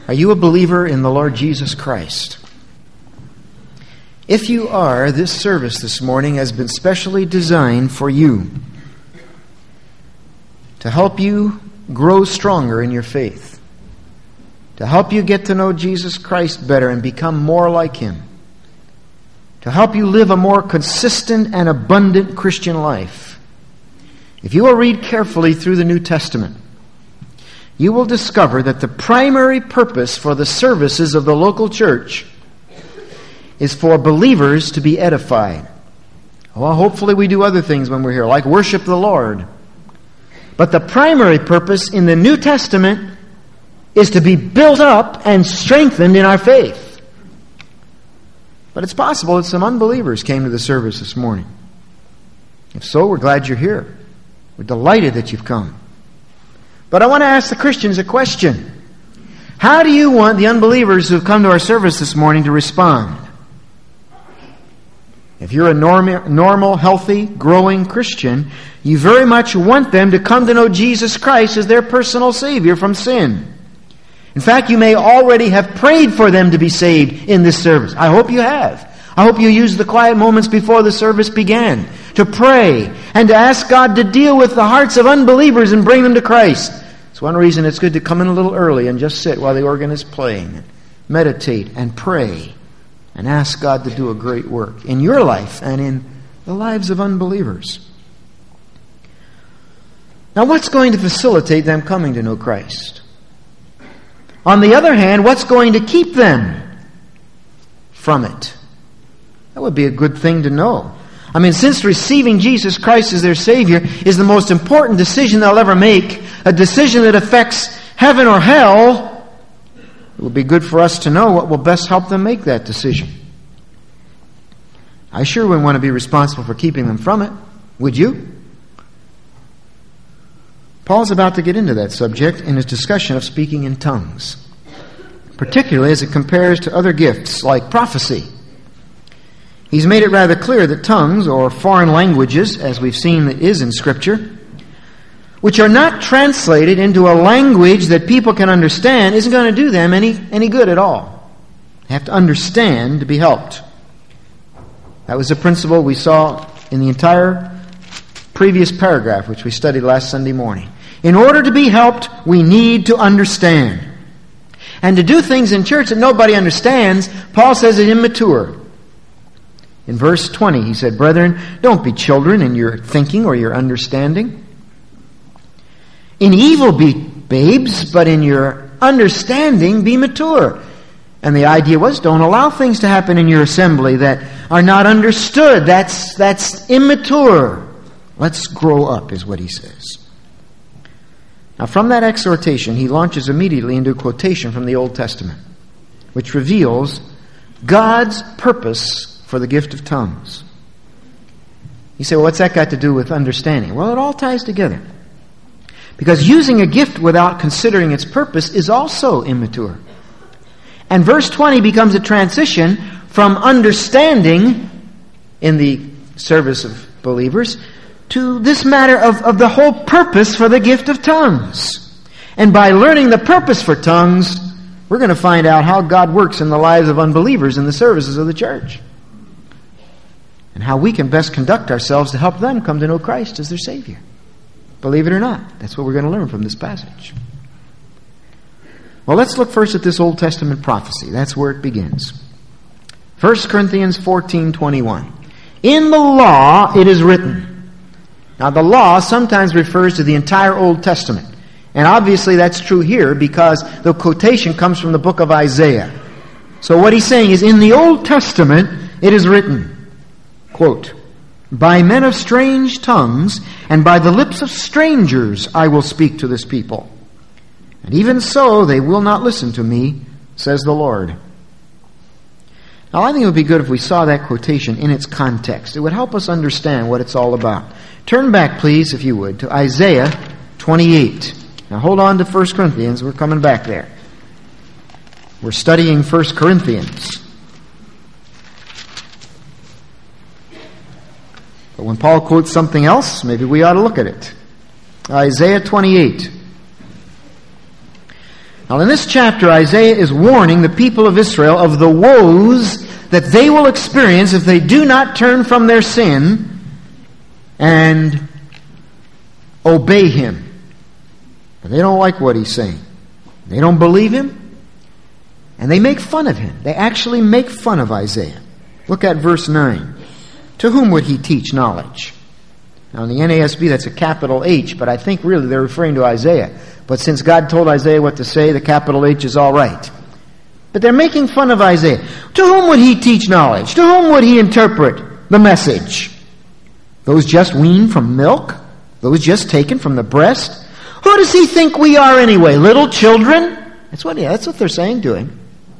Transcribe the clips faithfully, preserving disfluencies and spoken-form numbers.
Are you a believer in the Lord Jesus Christ? If you are, this service this morning has been specially designed for you to help you grow stronger in your faith, to help you get to know Jesus Christ better and become more like Him, to help you live a more consistent and abundant Christian life. If you will read carefully through the New Testament, you will discover that the primary purpose for the services of the local church is for believers to be edified. Well, hopefully we do other things when we're here, like worship the Lord. But the primary purpose in the New Testament is to be built up and strengthened in our faith. But it's possible that some unbelievers came to the service this morning. If so, we're glad you're here. We're delighted that you've come. But I want to ask the Christians a question. How do you want the unbelievers who have come to our service this morning to respond? If you're a norm- normal, healthy, growing Christian, you very much want them to come to know Jesus Christ as their personal Savior from sin. In fact, you may already have prayed for them to be saved in this service. I hope you have. I hope you used the quiet moments before the service began to pray and to ask God to deal with the hearts of unbelievers and bring them to Christ. It's one reason it's good to come in a little early and just sit while the organ is playing, meditate and pray and ask God to do a great work in your life and in the lives of unbelievers. Now, what's going to facilitate them coming to know Christ? On the other hand, what's going to keep them from it? That would be a good thing to know. I mean, since receiving Jesus Christ as their Savior is the most important decision they'll ever make, a decision that affects heaven or hell, it would be good for us to know what will best help them make that decision. I sure wouldn't want to be responsible for keeping them from it. Would you? Paul's about to get into that subject in his discussion of speaking in tongues, particularly as it compares to other gifts like prophecy. He's made it rather clear that tongues, or foreign languages, as we've seen it is in Scripture, which are not translated into a language that people can understand, isn't going to do them any, any good at all. They have to understand to be helped. That was a principle we saw in the entire previous paragraph, which we studied last Sunday morning. In order to be helped, we need to understand. And to do things in church that nobody understands, Paul says is immature. In verse twenty, he said, "Brethren, don't be children in your thinking or your understanding. In evil be babes, but in your understanding be mature." And the idea was, don't allow things to happen in your assembly that are not understood. That's, that's immature. Let's grow up, is what he says. Now, from that exhortation, he launches immediately into a quotation from the Old Testament, which reveals God's purpose for the gift of tongues. You say, well, what's that got to do with understanding? Well, it all ties together. Because using a gift without considering its purpose is also immature. And verse twenty becomes a transition from understanding in the service of believers to this matter of, of the whole purpose for the gift of tongues. And by learning the purpose for tongues, we're going to find out how God works in the lives of unbelievers in the services of the church. And how we can best conduct ourselves to help them come to know Christ as their Savior. Believe it or not, that's what we're going to learn from this passage. Well, let's look first at this Old Testament prophecy. That's where it begins. First Corinthians fourteen twenty-one. In the law it is written. Now, the law sometimes refers to the entire Old Testament. And obviously that's true here because the quotation comes from the book of Isaiah. So what he's saying is, in the Old Testament it is written, quote, "By men of strange tongues and by the lips of strangers I will speak to this people. And even so they will not listen to me, says the Lord." Now, I think it would be good if we saw that quotation in its context. It would help us understand what it's all about. Turn back, please, if you would, to Isaiah twenty-eight. Now, hold on to First Corinthians. We're coming back there. We're studying First Corinthians. But when Paul quotes something else, maybe we ought to look at it. Isaiah twenty-eight. Now, in this chapter, Isaiah is warning the people of Israel of the woes that they will experience if they do not turn from their sin and obey him. But they don't like what he's saying. They don't believe him, and they make fun of him. They actually make fun of Isaiah. Look at verse nine. To whom would he teach knowledge? Now, in the N A S B, that's a capital H, but I think really they're referring to Isaiah. But since God told Isaiah what to say, the capital H is all right. But they're making fun of Isaiah. To whom would he teach knowledge? To whom would he interpret the message? Those just weaned from milk? Those just taken from the breast? Who does he think we are anyway? Little children? That's what, yeah, that's what they're saying to him.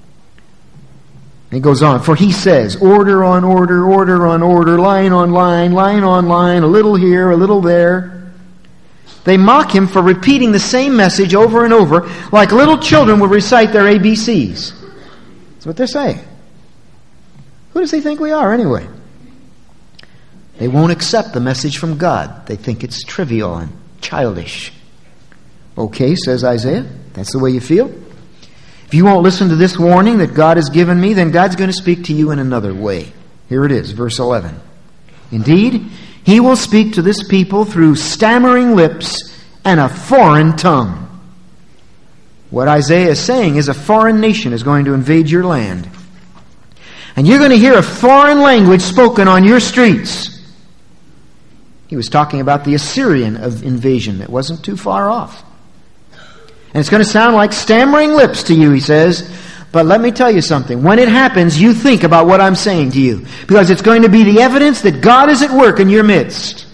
He goes on, for he says, order on order, order on order, line on line, line on line, a little here, a little there. They mock him for repeating the same message over and over, like little children would recite their A B Cs. That's what they're saying. Who does he think we are anyway? They won't accept the message from God. They think it's trivial and childish. Okay, says Isaiah, that's the way you feel? If you won't listen to this warning that God has given me, then God's going to speak to you in another way. Here it is, verse eleven. Indeed, he will speak to this people through stammering lips and a foreign tongue. What Isaiah is saying is a foreign nation is going to invade your land. And you're going to hear a foreign language spoken on your streets. He was talking about the Assyrian of invasion that wasn't too far off. And it's going to sound like stammering lips to you, he says. But let me tell you something. When it happens, you think about what I'm saying to you. Because it's going to be the evidence that God is at work in your midst.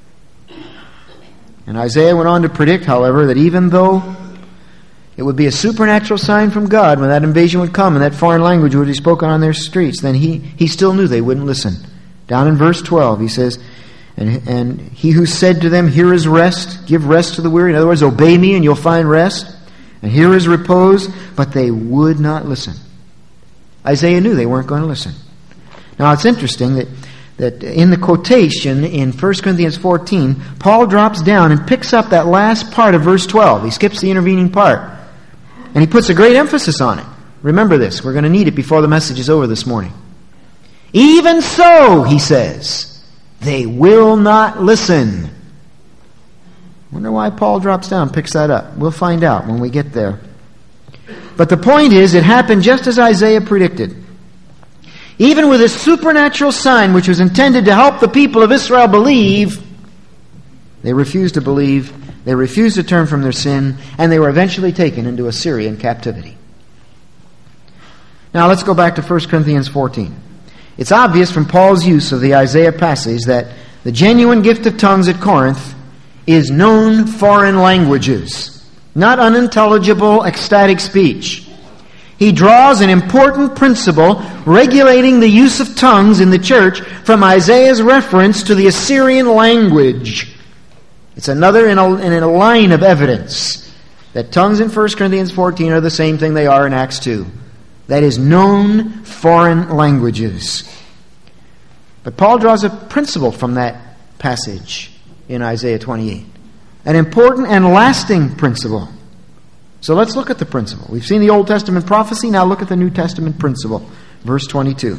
And Isaiah went on to predict, however, that even though it would be a supernatural sign from God when that invasion would come and that foreign language would be spoken on their streets, then he, he still knew they wouldn't listen. Down in verse twelve, he says, and, and he who said to them, here is rest, give rest to the weary. In other words, obey me and you'll find rest. And here is repose, but they would not listen. Isaiah knew they weren't going to listen. Now it's interesting that, that in the quotation in First Corinthians fourteen, Paul drops down and picks up that last part of verse twelve. He skips the intervening part. And he puts a great emphasis on it. Remember this. We're going to need it before the message is over this morning. Even so, he says, they will not listen. Wonder why Paul drops down and picks that up. We'll find out when we get there. But the point is, it happened just as Isaiah predicted. Even with this supernatural sign which was intended to help the people of Israel believe, they refused to believe, they refused to turn from their sin, and they were eventually taken into Assyrian captivity. Now let's go back to First Corinthians fourteen. It's obvious from Paul's use of the Isaiah passage that the genuine gift of tongues at Corinth is known foreign languages, not unintelligible, ecstatic speech. He draws an important principle regulating the use of tongues in the church from Isaiah's reference to the Assyrian language. It's another in a, in a line of evidence that tongues in First Corinthians fourteen are the same thing they are in Acts two. That is, known foreign languages. But Paul draws a principle from that passage in Isaiah twenty-eight. An important and lasting principle. So let's look at the principle. We've seen the Old Testament prophecy, now look at the New Testament principle. Verse twenty-two.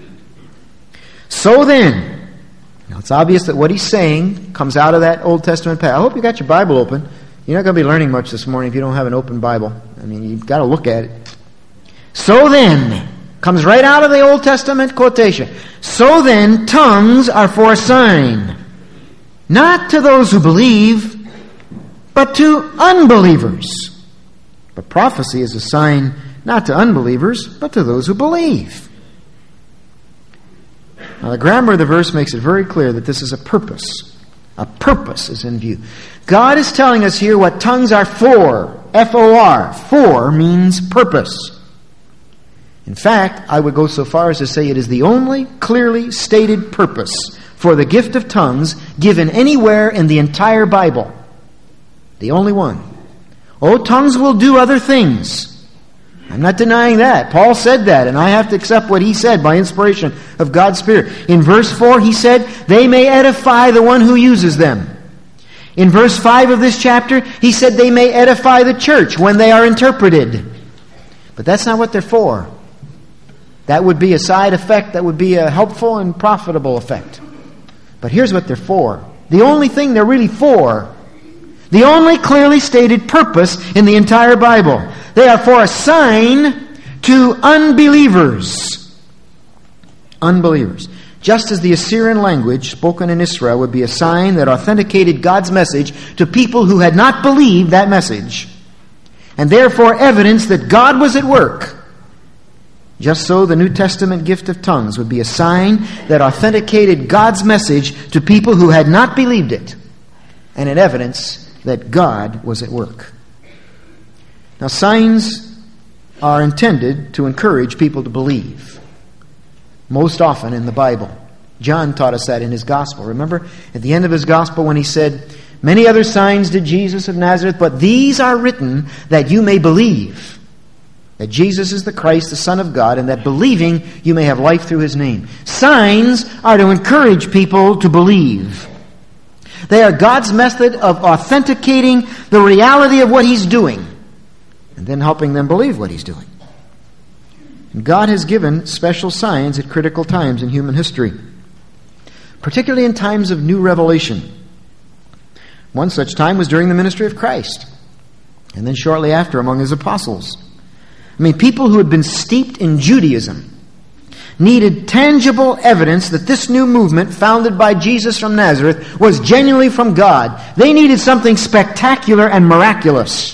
So then, now it's obvious that what he's saying comes out of that Old Testament passage. I hope you got your Bible open. You're not going to be learning much this morning if you don't have an open Bible. I mean, you've got to look at it. So then, comes right out of the Old Testament quotation. So then, tongues are for a sign. Not to those who believe, but to unbelievers. But prophecy is a sign not to unbelievers, but to those who believe. Now, the grammar of the verse makes it very clear that this is a purpose. A purpose is in view. God is telling us here what tongues are for. F O R. For means purpose. In fact, I would go so far as to say it is the only clearly stated purpose for the gift of tongues given anywhere in the entire Bible. The only one. Oh, tongues will do other things. I'm not denying that. Paul said that, and I have to accept what he said by inspiration of God's Spirit. In verse four, he said, they may edify the one who uses them. In verse five of this chapter, he said they may edify the church when they are interpreted. But that's not what they're for. That would be a side effect, that would be a helpful and profitable effect. But here's what they're for. The only thing they're really for, the only clearly stated purpose in the entire Bible, they are for a sign to unbelievers. Unbelievers. Just as the Assyrian language spoken in Israel would be a sign that authenticated God's message to people who had not believed that message, and therefore evidence that God was at work, just so the New Testament gift of tongues would be a sign that authenticated God's message to people who had not believed it, and an evidence that God was at work. Now, signs are intended to encourage people to believe. Most often in the Bible. John taught us that in his gospel. Remember, at the end of his gospel when he said, "Many other signs did Jesus of Nazareth, but these are written that you may believe that Jesus is the Christ, the Son of God, and that believing you may have life through his name." Signs are to encourage people to believe. They are God's method of authenticating the reality of what he's doing and then helping them believe what he's doing. And God has given special signs at critical times in human history, particularly in times of new revelation. One such time was during the ministry of Christ, and then shortly after among his apostles. I mean, people who had been steeped in Judaism needed tangible evidence that this new movement founded by Jesus from Nazareth was genuinely from God. They needed something spectacular and miraculous.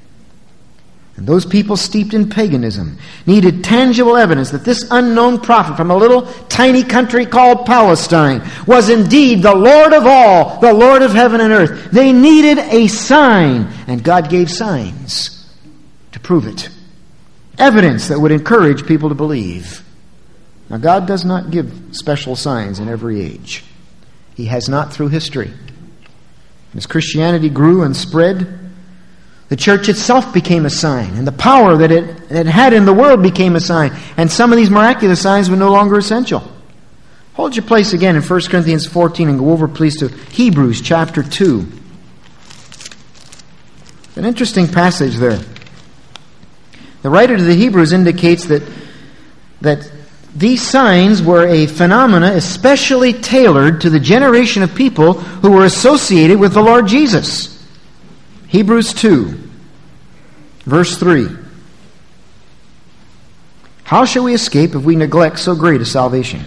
And those people steeped in paganism needed tangible evidence that this unknown prophet from a little tiny country called Palestine was indeed the Lord of all, the Lord of heaven and earth. They needed a sign, and God gave signs to prove it. Evidence that would encourage people to believe. Now, God does not give special signs in every age. He has not through history. As Christianity grew and spread, the church itself became a sign, and the power that it, it had in the world became a sign, and some of these miraculous signs were no longer essential. Hold your place again in First Corinthians fourteen and go over, please, to Hebrews chapter two. An interesting passage there. The writer to the Hebrews indicates that, that these signs were a phenomena especially tailored to the generation of people who were associated with the Lord Jesus. Hebrews two, verse three. How shall we escape if we neglect so great a salvation?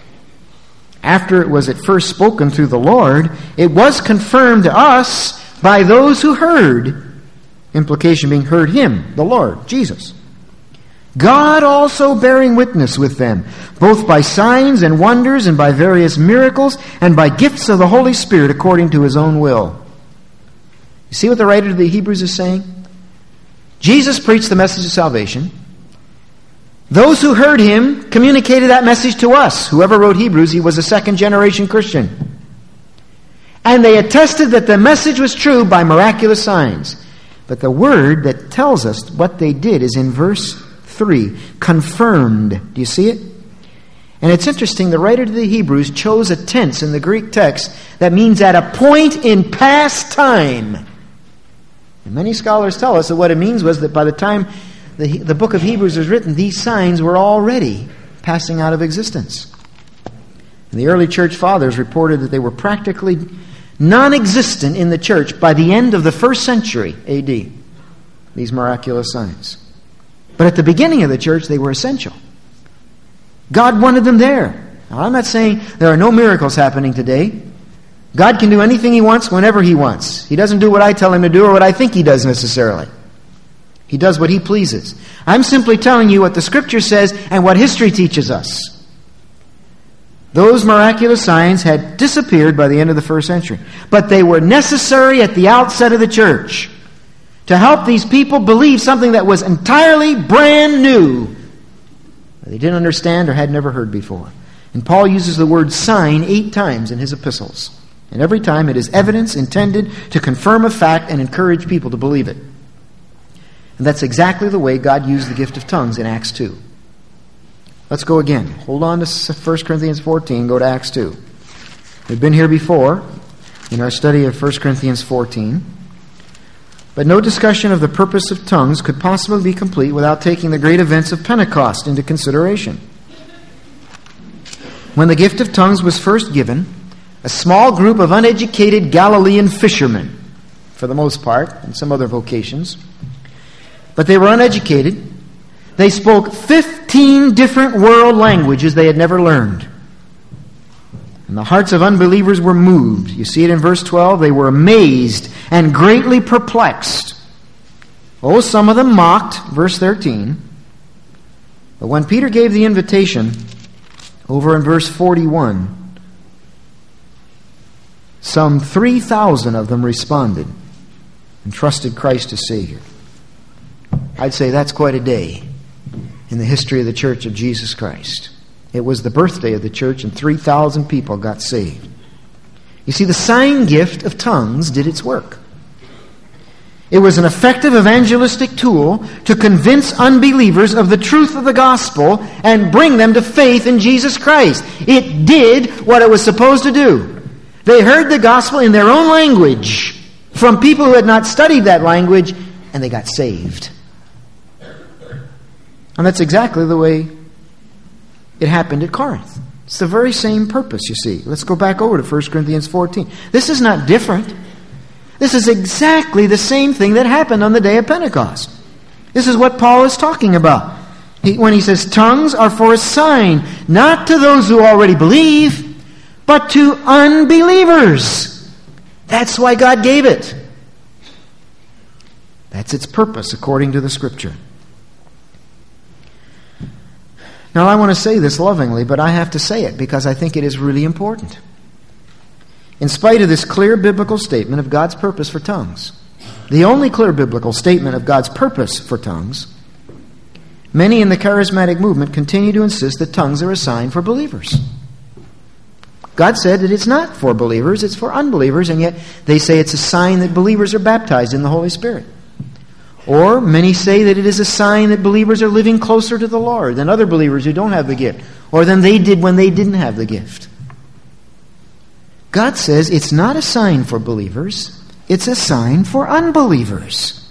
After it was at first spoken through the Lord, it was confirmed to us by those who heard. Implication being heard him, the Lord, Jesus. God also bearing witness with them, both by signs and wonders and by various miracles and by gifts of the Holy Spirit according to his own will. You see what the writer of the Hebrews is saying? Jesus preached the message of salvation. Those who heard him communicated that message to us. Whoever wrote Hebrews, he was a second generation Christian. And they attested that the message was true by miraculous signs. But the word that tells us what they did is in verse three. Confirmed. Do you see it? And it's interesting, the writer to the Hebrews chose a tense in the Greek text that means at a point in past time. And many scholars tell us that what it means was that by the time the, the book of Hebrews was written, these signs were already passing out of existence. And the early church fathers reported that they were practically non-existent in the church by the end of the first century A D, these miraculous signs. But at the beginning of the church, they were essential. God wanted them there. Now, I'm not saying there are no miracles happening today. God can do anything he wants whenever he wants. He doesn't do what I tell him to do or what I think he does necessarily. He does what he pleases. I'm simply telling you what the Scripture says and what history teaches us. Those miraculous signs had disappeared by the end of the first century. But they were necessary at the outset of the church to help these people believe something that was entirely brand new, that they didn't understand or had never heard before. And Paul uses the word sign eight times in his epistles. And every time it is evidence intended to confirm a fact and encourage people to believe it. And that's exactly the way God used the gift of tongues in Acts two. Let's go again. Hold on to First Corinthians fourteen, go to Acts two. We've been here before. in our study of First Corinthians fourteen. But no discussion of the purpose of tongues could possibly be complete without taking the great events of Pentecost into consideration. When the gift of tongues was first given, a small group of uneducated Galilean fishermen, for the most part, and some other vocations, but they were uneducated. They spoke fifteen different world languages they had never learned. And the hearts of unbelievers were moved. You see it in verse twelve. They were amazed and greatly perplexed. Oh, some of them mocked, verse thirteen. But when Peter gave the invitation, over in verse forty-one, some three thousand of them responded and trusted Christ as Savior. I'd say that's quite a day in the history of the Church of Jesus Christ. It was the birthday of the church, and three thousand people got saved. You see, the sign gift of tongues did its work. It was an effective evangelistic tool to convince unbelievers of the truth of the gospel and bring them to faith in Jesus Christ. It did what it was supposed to do. They heard the gospel in their own language from people who had not studied that language, and they got saved. And that's exactly the way it happened at Corinth. It's the very same purpose, you see. Let's go back over to First Corinthians fourteen. This is not different. This is exactly the same thing that happened on the day of Pentecost. This is what Paul is talking about. He, when he says, tongues are for a sign, not to those who already believe, but to unbelievers. That's why God gave it. That's its purpose, according to the Scripture. Now, I want to say this lovingly, but I have to say it because I think it is really important. In spite of this clear biblical statement of God's purpose for tongues, the only clear biblical statement of God's purpose for tongues, many in the charismatic movement continue to insist that tongues are a sign for believers. God said that it's not for believers, it's for unbelievers, and yet they say it's a sign that believers are baptized in the Holy Spirit. Or many say that it is a sign that believers are living closer to the Lord than other believers who don't have the gift, or than they did when they didn't have the gift. God says it's not a sign for believers, it's a sign for unbelievers.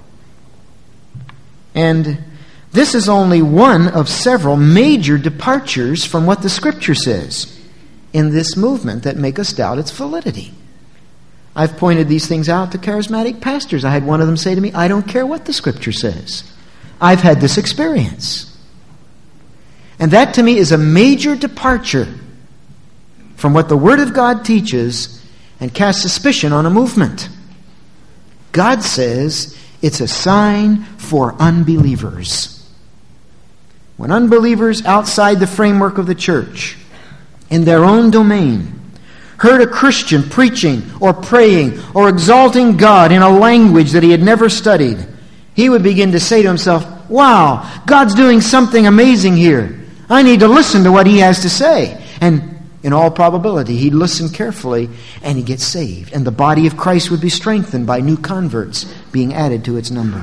And this is only one of several major departures from what the Scripture says in this movement that make us doubt its validity. I've pointed these things out to charismatic pastors. I had one of them say to me, I don't care what the Scripture says. I've had this experience. And that to me is a major departure from what the Word of God teaches and casts suspicion on a movement. God says it's a sign for unbelievers. When unbelievers outside the framework of the church, in their own domain, heard a Christian preaching or praying or exalting God in a language that he had never studied, he would begin to say to himself, wow, God's doing something amazing here. I need to listen to what he has to say. And in all probability, he'd listen carefully and he'd get saved. And the body of Christ would be strengthened by new converts being added to its number.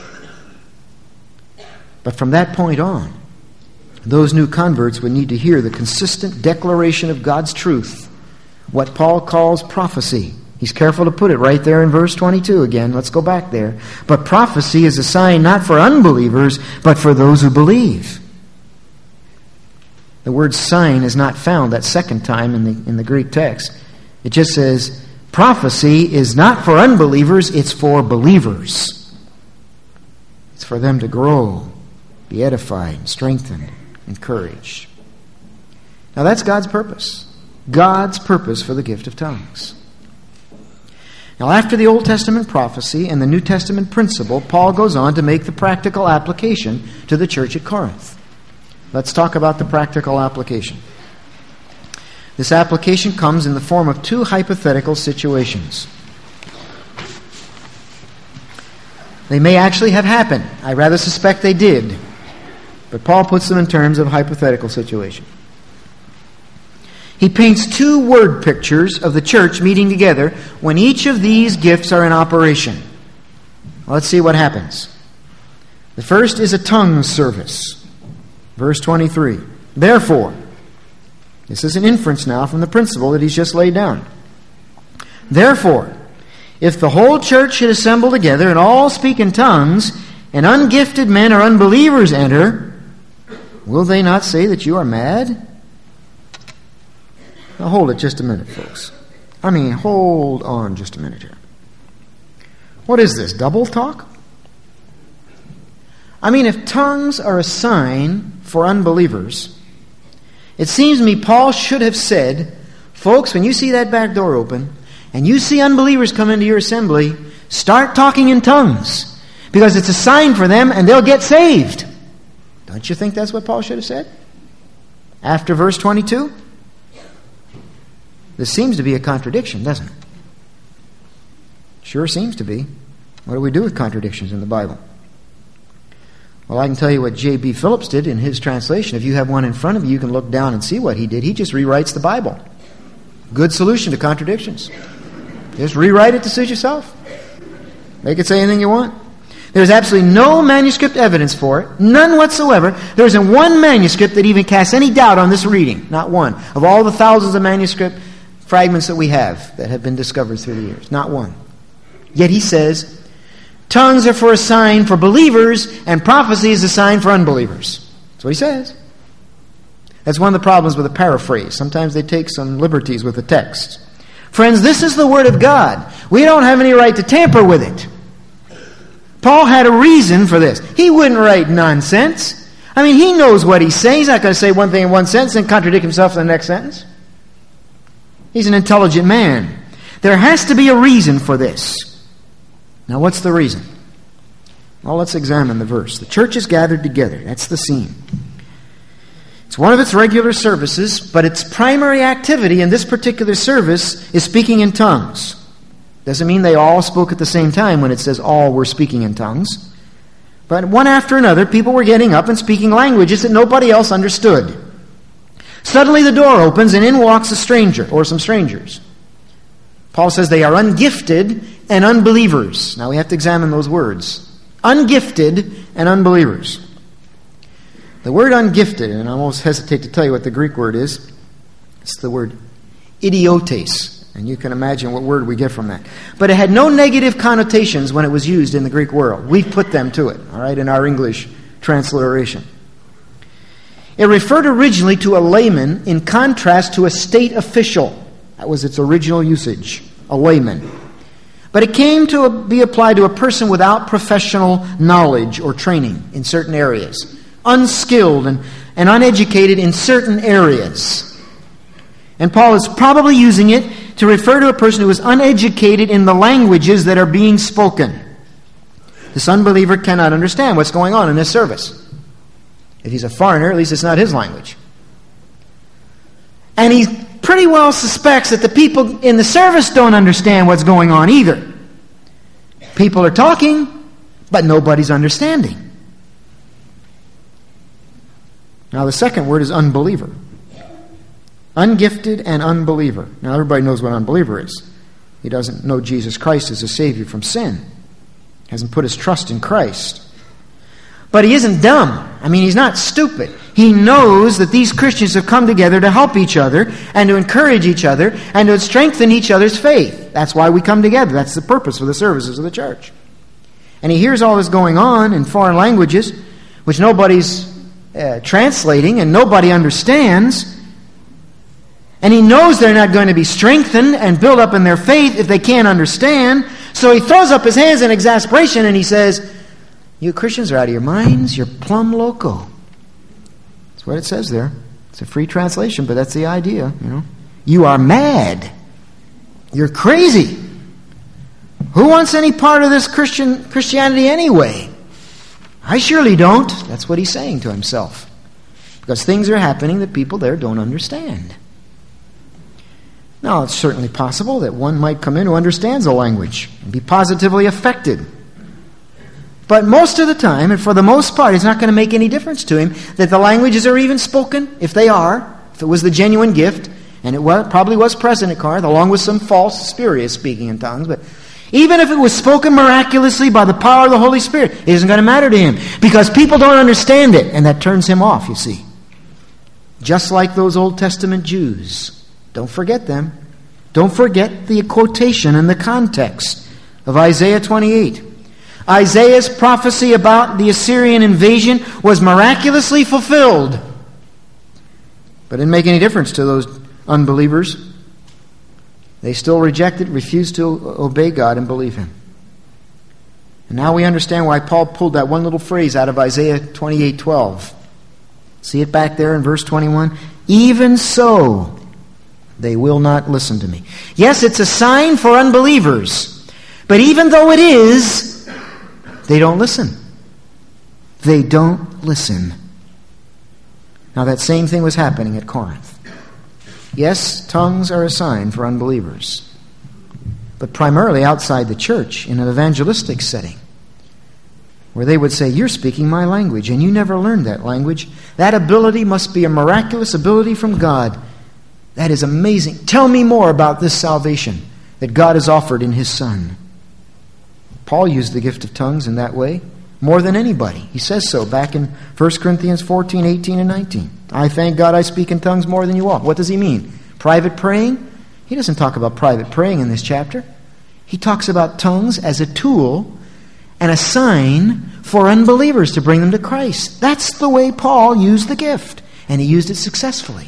But from that point on, those new converts would need to hear the consistent declaration of God's truth, what Paul calls prophecy. He's careful to put it right there in verse twenty-two again. Let's go back there. But prophecy is a sign not for unbelievers, but for those who believe. The word sign is not found that second time in the, in the Greek text. It just says, prophecy is not for unbelievers, it's for believers. It's for them to grow, be edified, strengthened, encouraged. Now that's God's purpose. God's purpose for the gift of tongues. Now, after the Old Testament prophecy and the New Testament principle, Paul goes on to make the practical application to the church at Corinth. Let's talk about the practical application. This application comes in the form of two hypothetical situations. They may actually have happened. I rather suspect they did. But Paul puts them in terms of hypothetical situation. He paints two word pictures of the church meeting together when each of these gifts are in operation. Let's see what happens. The first is a tongues service. Verse twenty-three. Therefore, this is an inference now from the principle that he's just laid down. Therefore, if the whole church should assemble together and all speak in tongues, and ungifted men or unbelievers enter, will they not say that you are mad? Now hold it just a minute, folks. I mean, hold on just a minute here. What is this, double talk? I mean, if tongues are a sign for unbelievers, it seems to me Paul should have said, folks, when you see that back door open, and you see unbelievers come into your assembly, start talking in tongues, because it's a sign for them and they'll get saved. Don't you think that's what Paul should have said? After verse twenty-two? This seems to be a contradiction, doesn't it? Sure seems to be. What do we do with contradictions in the Bible? Well, I can tell you what J B Phillips did in his translation. If you have one in front of you, you can look down and see what he did. He just rewrites the Bible. Good solution to contradictions. Just rewrite it to suit yourself. Make it say anything you want. There's absolutely no manuscript evidence for it. None whatsoever. There isn't one manuscript that even casts any doubt on this reading. Not one. Of all the thousands of manuscript fragments that we have that have been discovered through the years. Not one. Yet he says, tongues are for a sign for believers, and prophecy is a sign for unbelievers. That's what he says. That's one of the problems with a paraphrase. Sometimes they take some liberties with the text. Friends, this is the Word of God. We don't have any right to tamper with it. Paul had a reason for this. He wouldn't write nonsense. I mean, he knows what he's saying. He's not going to say one thing in one sentence and contradict himself in the next sentence. He's an intelligent man. There has to be a reason for this. Now, what's the reason? Well, let's examine the verse. The church is gathered together. That's the scene. It's one of its regular services, but its primary activity in this particular service is speaking in tongues. Doesn't mean they all spoke at the same time when it says all were speaking in tongues. But one after another, people were getting up and speaking languages that nobody else understood. Suddenly the door opens and in walks a stranger, or some strangers. Paul says they are ungifted and unbelievers. Now we have to examine those words. Ungifted and unbelievers. The word ungifted, and I almost hesitate to tell you what the Greek word is. It's the word idiotes. And you can imagine what word we get from that. But it had no negative connotations when it was used in the Greek world. We've put them to it, all right, in our English transliteration. It referred originally to a layman in contrast to a state official. That was its original usage, a layman. But it came to be applied to a person without professional knowledge or training in certain areas. Unskilled and, and uneducated in certain areas. And Paul is probably using it to refer to a person who is uneducated in the languages that are being spoken. This unbeliever cannot understand what's going on in this service. If he's a foreigner, at least it's not his language. And he pretty well suspects that the people in the service don't understand what's going on either. People are talking, but nobody's understanding. Now the second word is unbeliever. Ungifted and unbeliever. Now everybody knows what unbeliever is. He doesn't know Jesus Christ as a Savior from sin. Hasn't put his trust in Christ. But he isn't dumb. I mean, he's not stupid. He knows that these Christians have come together to help each other and to encourage each other and to strengthen each other's faith. That's why we come together. That's the purpose for the services of the church. And he hears all this going on in foreign languages, which nobody's uh, translating and nobody understands. And he knows they're not going to be strengthened and built up in their faith if they can't understand. So he throws up his hands in exasperation and he says, you Christians are out of your minds. You're plumb loco. That's what it says there. It's a free translation, but that's the idea. You know, you are mad. You're crazy. Who wants any part of this Christian Christianity anyway? I surely don't. That's what he's saying to himself. Because things are happening that people there don't understand. Now, it's certainly possible that one might come in who understands the language and be positively affected. But most of the time, and for the most part, it's not going to make any difference to him that the languages are even spoken, if they are, if it was the genuine gift, and it was, probably was present at Corinth, along with some false spurious speaking in tongues, but even if it was spoken miraculously by the power of the Holy Spirit, it isn't going to matter to him, because people don't understand it, and that turns him off, you see. Just like those Old Testament Jews. Don't forget them. Don't forget the quotation and the context of Isaiah twenty-eight. Isaiah's prophecy about the Assyrian invasion was miraculously fulfilled. But it didn't make any difference to those unbelievers. They still rejected, refused to obey God and believe Him. And now we understand why Paul pulled that one little phrase out of Isaiah twenty-eight twelve. See it back there in verse twenty-one? Even so, they will not listen to me. Yes, it's a sign for unbelievers. But even though it is, they don't listen. They don't listen. Now that same thing was happening at Corinth. Yes, tongues are a sign for unbelievers, but primarily outside the church in an evangelistic setting, where they would say, you're speaking my language, and you never learned that language. That ability must be a miraculous ability from God. That is amazing. Tell me more about this salvation that God has offered in His Son. Paul used the gift of tongues in that way more than anybody. He says so back in First Corinthians fourteen, eighteen, and nineteen. I thank God I speak in tongues more than you all. What does he mean? Private praying? He doesn't talk about private praying in this chapter. He talks about tongues as a tool and a sign for unbelievers to bring them to Christ. That's the way Paul used the gift, and he used it successfully.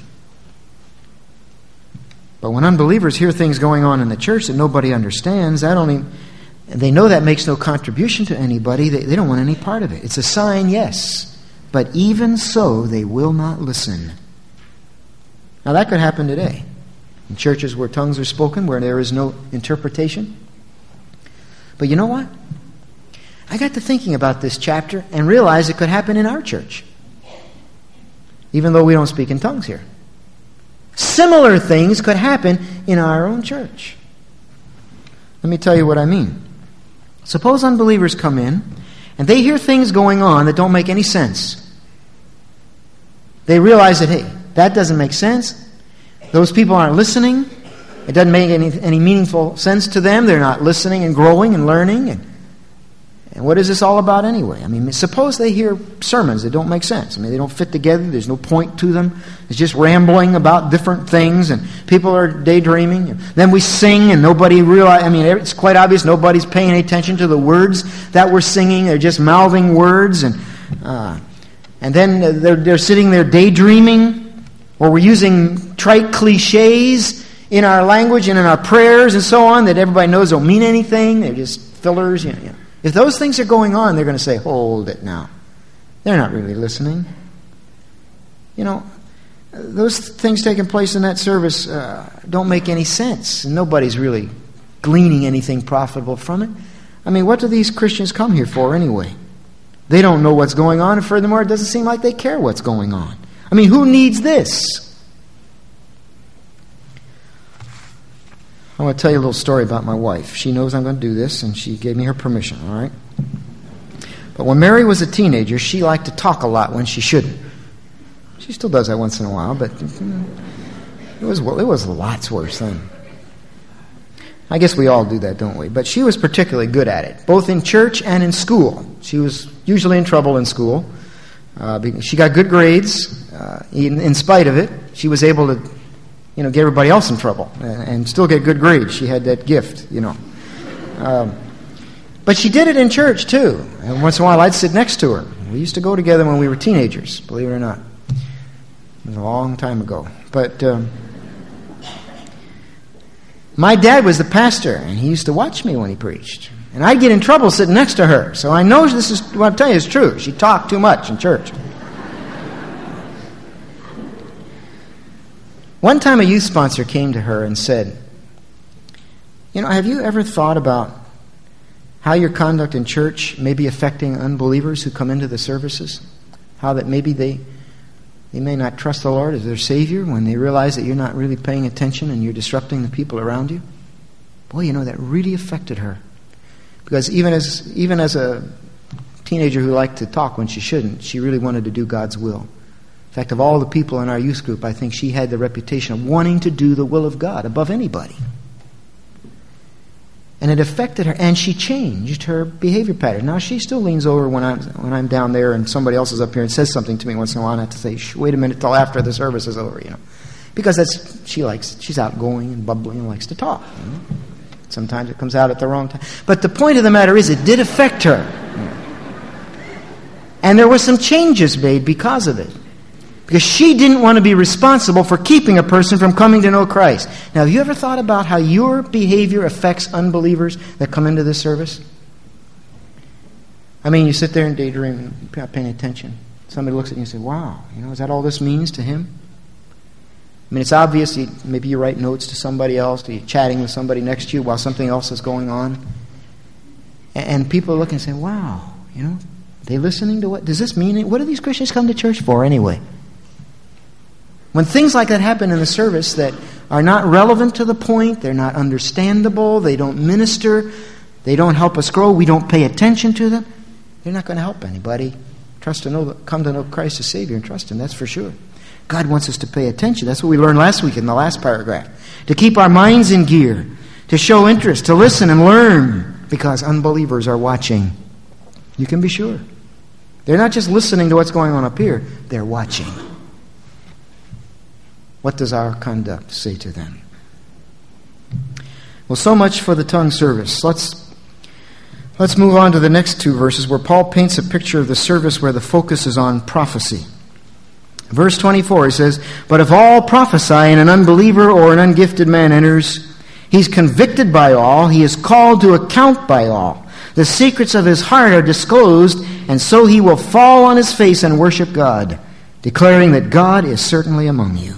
But when unbelievers hear things going on in the church that nobody understands, that only... they know that makes no contribution to anybody. They, they don't want any part of it. It's a sign, yes. But even so, they will not listen. Now that could happen today. In churches where tongues are spoken, where there is no interpretation. But you know what? I got to thinking about this chapter and realized it could happen in our church. Even though we don't speak in tongues here. Similar things could happen in our own church. Let me tell you what I mean. Suppose unbelievers come in and they hear things going on that don't make any sense. They realize that, hey, that doesn't make sense. Those people aren't listening. It doesn't make any, any meaningful sense to them. They're not listening and growing and learning. And, and what is this all about anyway? I mean, suppose they hear sermons that don't make sense. I mean, they don't fit together. There's no point to them. It's just rambling about different things, and people are daydreaming. And then we sing, and nobody realize. I mean, it's quite obvious nobody's paying attention to the words that we're singing. They're just mouthing words, and uh, and then they're they're sitting there daydreaming, or we're using trite cliches in our language and in our prayers and so on that everybody knows don't mean anything. They're just fillers. You know, you know. If those things are going on, they're going to say, "Hold it now." They're not really listening. You know. Those things taking place in that service uh, don't make any sense. And nobody's really gleaning anything profitable from it. I mean, what do these Christians come here for anyway? They don't know what's going on, and furthermore, it doesn't seem like they care what's going on. I mean, who needs this? I want to tell you a little story about my wife. She knows I'm going to do this, and she gave me her permission, all right? But when Mary was a teenager, she liked to talk a lot when she shouldn't. She still does that once in a while, but it was it was lots worse then. I guess we all do that, don't we? But she was particularly good at it, both in church and in school. She was usually in trouble in school. Uh, she got good grades. Uh, in, in spite of it, she was able to, you know, get everybody else in trouble and, and still get good grades. She had that gift, you know. Um, but she did it in church too. And once in a while, I'd sit next to her. We used to go together when we were teenagers, believe it or not. It was a long time ago. But um, my dad was the pastor, and he used to watch me when he preached. And I'd get in trouble sitting next to her. So I know this is what I'm telling you is true. She talked too much in church. One time a youth sponsor came to her and said, you know, have you ever thought about how your conduct in church may be affecting unbelievers who come into the services? How that maybe they... They may not trust the Lord as their Savior when they realize that you're not really paying attention and you're disrupting the people around you. Boy, you know, that really affected her. Because even as even as a teenager who liked to talk when she shouldn't, she really wanted to do God's will. In fact, of all the people in our youth group, I think she had the reputation of wanting to do the will of God above anybody. And it affected her, and she changed her behavior pattern. Now, she still leans over when I'm, when I'm down there and somebody else is up here and says something to me once in a while, and I have to say, Shh, wait a minute till after the service is over, you know. Because that's she likes, she's outgoing and bubbling and likes to talk. You know? Sometimes it comes out at the wrong time. But the point of the matter is, it did affect her. And there were some changes made because of it. Because she didn't want to be responsible for keeping a person from coming to know Christ. Now, have you ever thought about how your behavior affects unbelievers that come into this service? I mean, you sit there and daydream, not paying attention. Somebody looks at you and says, wow, you know, is that all this means to him? I mean, it's obvious. You, maybe you write notes to somebody else, or you're chatting with somebody next to you while something else is going on. And, and people are looking and saying, wow, you know, they listening to what? Does this mean? What do these Christians come to church for anyway? When things like that happen in the service that are not relevant to the point, they're not understandable, they don't minister, they don't help us grow, we don't pay attention to them, they're not going to help anybody trust to know, come to know Christ as Savior and trust Him, that's for sure. God wants us to pay attention. That's what we learned last week in the last paragraph. To keep our minds in gear, to show interest, to listen and learn, because unbelievers are watching. You can be sure. They're not just listening to what's going on up here, they're watching. What does our conduct say to them? Well, so much for the tongue service. Let's, let's move on to the next two verses where Paul paints a picture of the service where the focus is on prophecy. Verse twenty-four, he says, "But if all prophesy and an unbeliever or an ungifted man enters, he's convicted by all, he is called to account by all. The secrets of his heart are disclosed, and so he will fall on his face and worship God, declaring that God is certainly among you."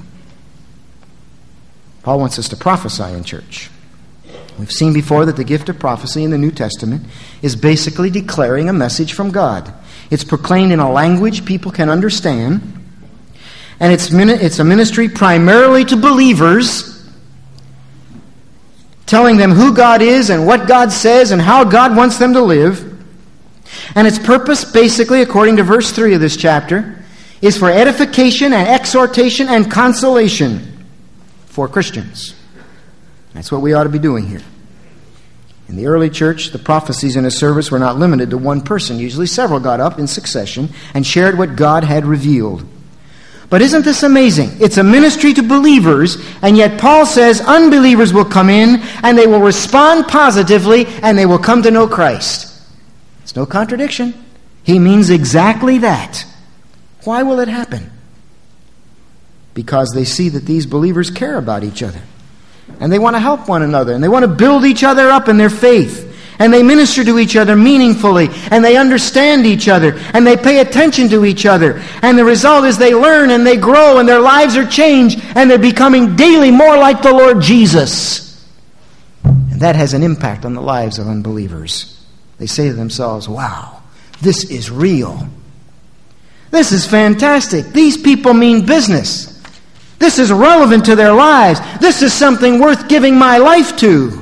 Paul wants us to prophesy in church. We've seen before that the gift of prophecy in the New Testament is basically declaring a message from God. It's proclaimed in a language people can understand, and it's it's a ministry primarily to believers, telling them who God is and what God says and how God wants them to live. And its purpose, basically, according to verse three of this chapter, is for edification and exhortation and consolation for Christians. That's what we ought to be doing here. In the early church, the prophecies in a service were not limited to one person. Usually several got up in succession and shared what God had revealed. But isn't this amazing? It's a ministry to believers, and yet Paul says unbelievers will come in and they will respond positively and they will come to know Christ. It's no contradiction. He means exactly that. Why will it happen? Because they see that these believers care about each other. And they want to help one another. And they want to build each other up in their faith. And they minister to each other meaningfully. And they understand each other. And they pay attention to each other. And the result is they learn and they grow and their lives are changed. And they're becoming daily more like the Lord Jesus. And that has an impact on the lives of unbelievers. They say to themselves, wow, this is real. This is fantastic. These people mean business. This is relevant to their lives. This is something worth giving my life to.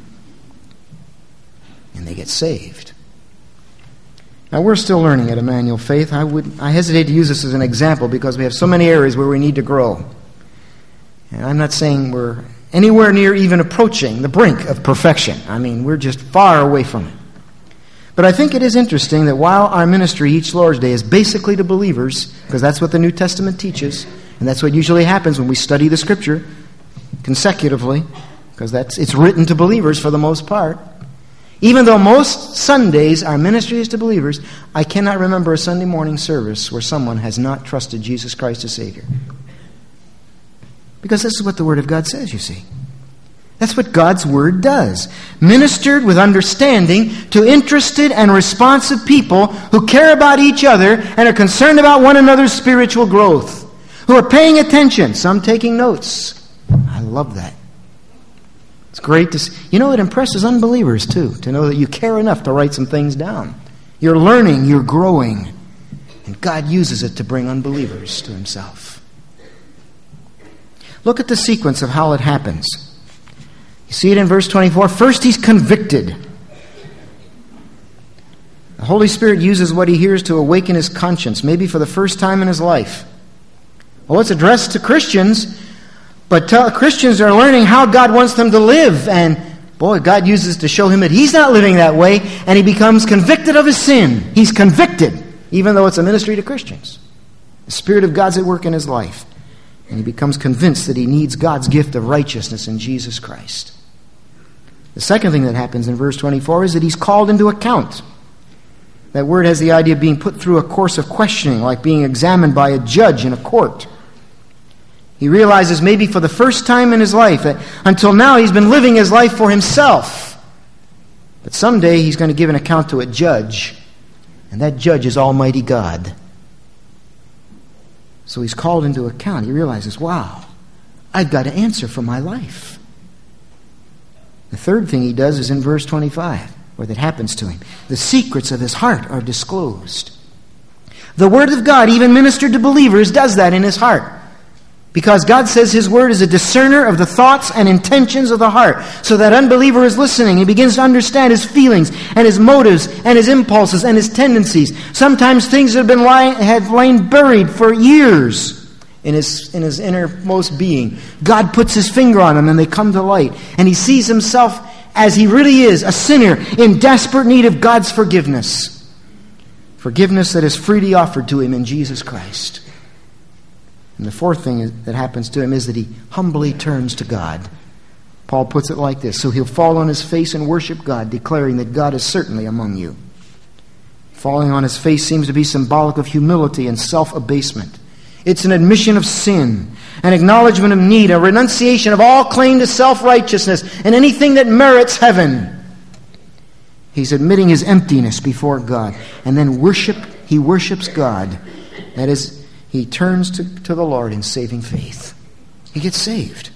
And they get saved. Now, we're still learning at Emmanuel Faith. I would I hesitate to use this as an example because we have so many areas where we need to grow. And I'm not saying we're anywhere near even approaching the brink of perfection. I mean, we're just far away from it. But I think it is interesting that while our ministry each Lord's Day is basically to believers, because that's what the New Testament teaches, and that's what usually happens when we study the Scripture consecutively, because that's it's written to believers for the most part. Even though most Sundays our ministry is to believers, I cannot remember a Sunday morning service where someone has not trusted Jesus Christ as Savior. Because this is what the Word of God says, you see. That's what God's Word does. Ministered with understanding to interested and responsive people who care about each other and are concerned about one another's spiritual growth. Who are paying attention, some taking notes. I love that. It's great to see. You know, it impresses unbelievers too, to know that you care enough to write some things down. You're learning, you're growing. And God uses it to bring unbelievers to Himself. Look at the sequence of how it happens. You see it in verse twenty-four. First, he's convicted. The Holy Spirit uses what he hears to awaken his conscience, maybe for the first time in his life. Well, it's addressed to Christians, but tell, Christians are learning how God wants them to live. And, boy, God uses to show him that he's not living that way, and he becomes convicted of his sin. He's convicted, even though it's a ministry to Christians. The Spirit of God's at work in his life. And he becomes convinced that he needs God's gift of righteousness in Jesus Christ. The second thing that happens in verse twenty-four is that he's called into account. That word has the idea of being put through a course of questioning, like being examined by a judge in a court. He realizes maybe for the first time in his life that until now he's been living his life for himself. But someday he's going to give an account to a judge, and that judge is Almighty God. So he's called into account. He realizes, wow, I've got to answer for my life. The third thing he does is in verse twenty-five, where that happens to him. The secrets of his heart are disclosed. The Word of God, even ministered to believers, does that in his heart. Because God says His Word is a discerner of the thoughts and intentions of the heart. So that unbeliever is listening. He begins to understand his feelings and his motives and his impulses and his tendencies. Sometimes things have been lying, have lain buried for years in his, in his innermost being. God puts His finger on them and they come to light. And he sees himself as he really is, a sinner in desperate need of God's forgiveness. Forgiveness that is freely offered to him in Jesus Christ. And the fourth thing that happens to him is that he humbly turns to God. Paul puts it like this: so he'll fall on his face and worship God, declaring that God is certainly among you. Falling on his face seems to be symbolic of humility and self-abasement. It's an admission of sin, an acknowledgement of need, a renunciation of all claim to self-righteousness and anything that merits heaven. He's admitting his emptiness before God. And then worship, he worships God. That is, he turns to, to the Lord in saving faith. He gets saved.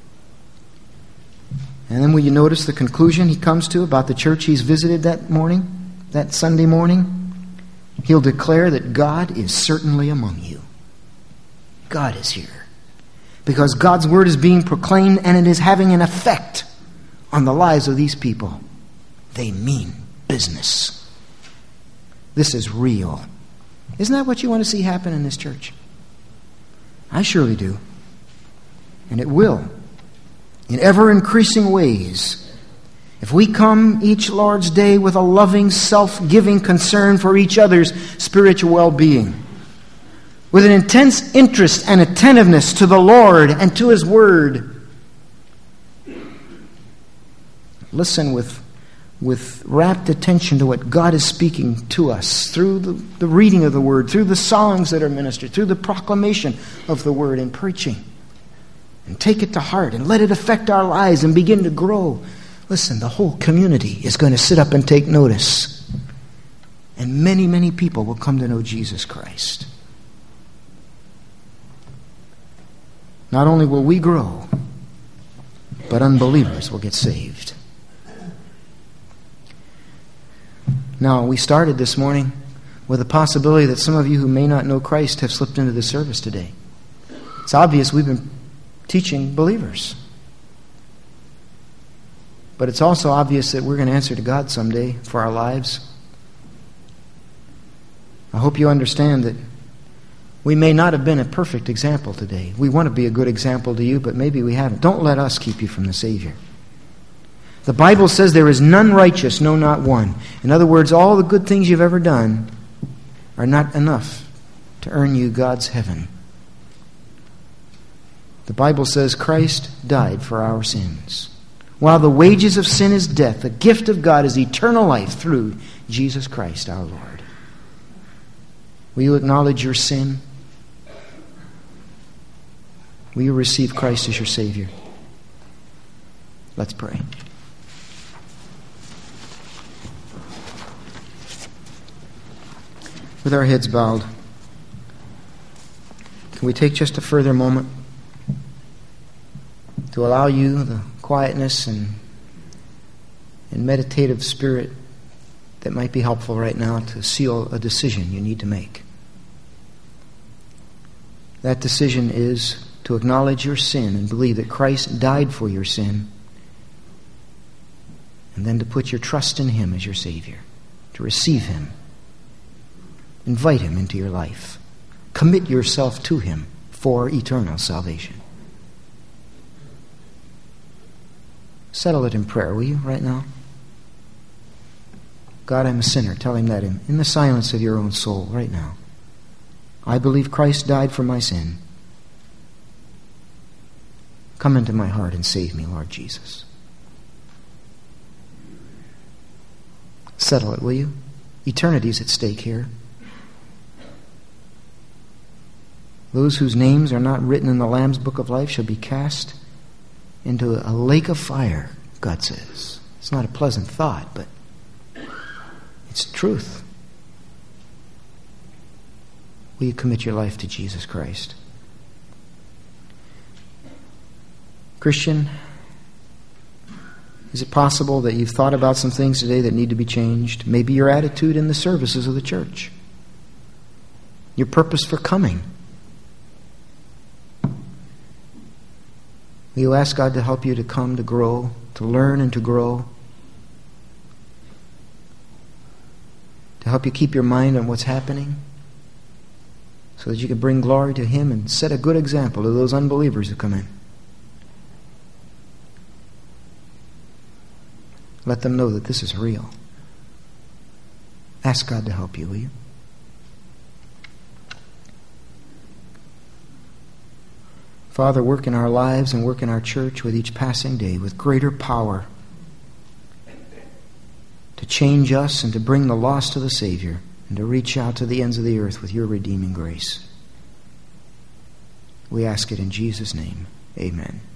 And then will you notice the conclusion he comes to about the church he's visited that morning, that Sunday morning? He'll declare that God is certainly among you. God is here. Because God's Word is being proclaimed and it is having an effect on the lives of these people. They mean business. This is real. Isn't that what you want to see happen in this church? I surely do. And it will. In ever-increasing ways. If we come each Lord's Day with a loving, self-giving concern for each other's spiritual well-being, with an intense interest and attentiveness to the Lord and to His Word, listen with with rapt attention to what God is speaking to us through the, the reading of the Word, through the songs that are ministered, through the proclamation of the Word and preaching. And take it to heart and let it affect our lives and begin to grow. Listen, the whole community is going to sit up and take notice. And many, many people will come to know Jesus Christ. Not only will we grow, but unbelievers will get saved. Now, we started this morning with the possibility that some of you who may not know Christ have slipped into the service today. It's obvious we've been teaching believers. But it's also obvious that we're going to answer to God someday for our lives. I hope you understand that we may not have been a perfect example today. We want to be a good example to you, but maybe we haven't. Don't let us keep you from the Savior. The Bible says there is none righteous, no, not one. In other words, all the good things you've ever done are not enough to earn you God's heaven. The Bible says Christ died for our sins. While the wages of sin is death, the gift of God is eternal life through Jesus Christ our Lord. Will you acknowledge your sin? Will you receive Christ as your Savior? Let's pray. With our heads bowed, can we take just a further moment to allow you the quietness and, and meditative spirit that might be helpful right now to seal a decision you need to make? That decision is to acknowledge your sin and believe that Christ died for your sin, and then to put your trust in Him as your Savior, to receive Him. Invite Him into your life. Commit yourself to Him for eternal salvation. Settle it in prayer, will you, right now? God, I'm a sinner. Tell Him that in, in the silence of your own soul right now. I believe Christ died for my sin. Come into my heart and save me, Lord Jesus. Settle it, will you? Eternity's at stake here. Those whose names are not written in the Lamb's book of life shall be cast into a lake of fire, God says. It's not a pleasant thought, but it's truth. Will you commit your life to Jesus Christ? Christian, is it possible that you've thought about some things today that need to be changed? Maybe your attitude in the services of the church. Your purpose for coming. Will you ask God to help you to come, to grow, to learn and to grow? To help you keep your mind on what's happening? So that you can bring glory to Him and set a good example to those unbelievers who come in. Let them know that this is real. Ask God to help you, will you? Father, work in our lives and work in our church with each passing day with greater power to change us and to bring the lost to the Savior and to reach out to the ends of the earth with your redeeming grace. We ask it in Jesus' name. Amen.